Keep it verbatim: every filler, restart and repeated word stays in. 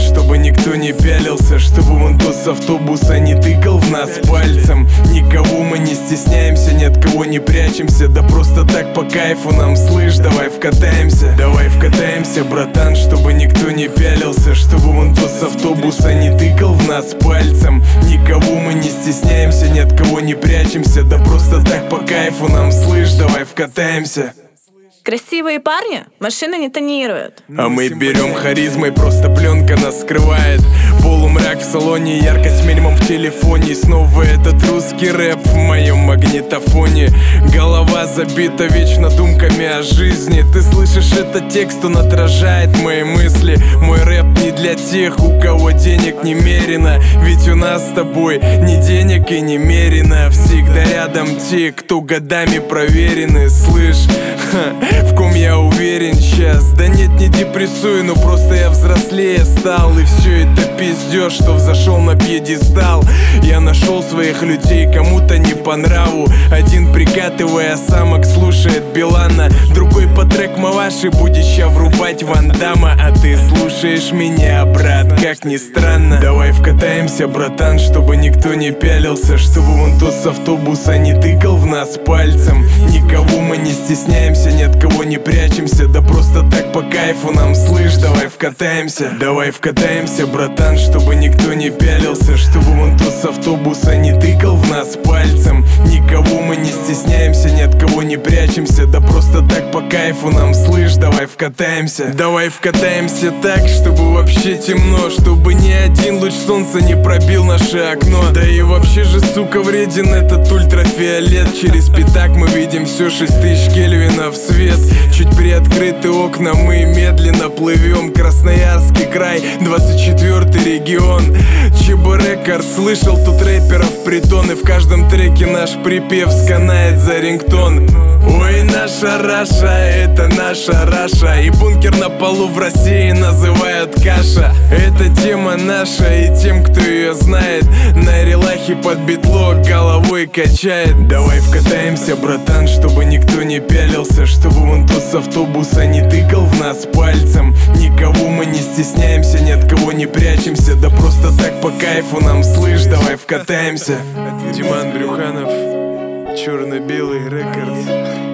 чтобы никто не пялился, чтобы вон тот с автобуса не тыкал в нас пальцем. Никого мы не стесняемся, ни от кого не прячемся. Да просто так по кайфу нам, слышь, давай вкатаемся. Давай вкатаемся, братан, чтобы никто не пялился, чтобы вон тот с автобуса не тыкал в нас пальцем. Никого мы не стесняемся, ни от кого не прячемся. Да просто так по кайфу нам, слышь, давай вкатаемся. Красивые парни машины не тонируют, а мы берем харизмой, просто пленка нас скрывает. Полумрак в салоне, яркость минимум в телефоне. И снова этот русский рэп в моем магнитофоне. Голова забита вечно думками о жизни. Ты слышишь этот текст, он отражает мои мысли. Мой рэп не для тех, у кого денег немерено. Ведь у нас с тобой ни денег и немерено. Всегда рядом те, кто годами проверены. Слышь, ха, в ком я уверен сейчас? Да нет, не депрессую, но просто я взрослее стал. И все это пиздёж, что взошел на пьедестал. Я нашел своих людей, кому-то не по нраву. Один прикатывая самок слушает Билана, другой по трек Маваши будет ща врубать Ван Дамма. А ты слушаешь меня, брат, как ни странно. Давай вкатаемся, братан, чтобы никто не пялился, чтобы вон тот с автобуса не тыкал в нас пальцем. Никого мы не стесняемся, ни от кого не прячемся. Да просто так по кайфу нам, слышь, давай вкатаемся. Давай вкатаемся, братан, чтобы никто не пялился, чтобы вон тот с автобуса не тыкал в нас пальцем. Никого мы не стесняемся, ни от кого не прячемся. Да просто так по кайфу нам, слышь, давай вкатаемся. Давай вкатаемся так, чтобы вообще темно, чтобы ни один луч солнца не пробил наше окно. Да и вообще же, сука, вреден этот ультрафиолет. Через пятак мы видим все шесть тысяч кельвинов свет. Чуть приоткрыты окна, мы медленно плывем. Красноярский край, двадцать четвёртый регион. ЧБ Рекорд, слышал тут рэперов притон. И в каждом треке наш припев сканает за рингтон. Ой, наша Раша, это наша Раша. И бункер на полу в России называют каша. Это тема наша, и тем, кто ее знает, на релахе под битло головой качает. Давай вкатаемся, братан, чтобы никто не пялился, чтобы вон тот с автобуса не тыкал в нас пальцем. Никого мы не стесняемся, ни от кого не прячемся. Да просто так по кайфу нам, слышь, давай вкатаемся. Диман Брюханов, Черно-белый Рекордс.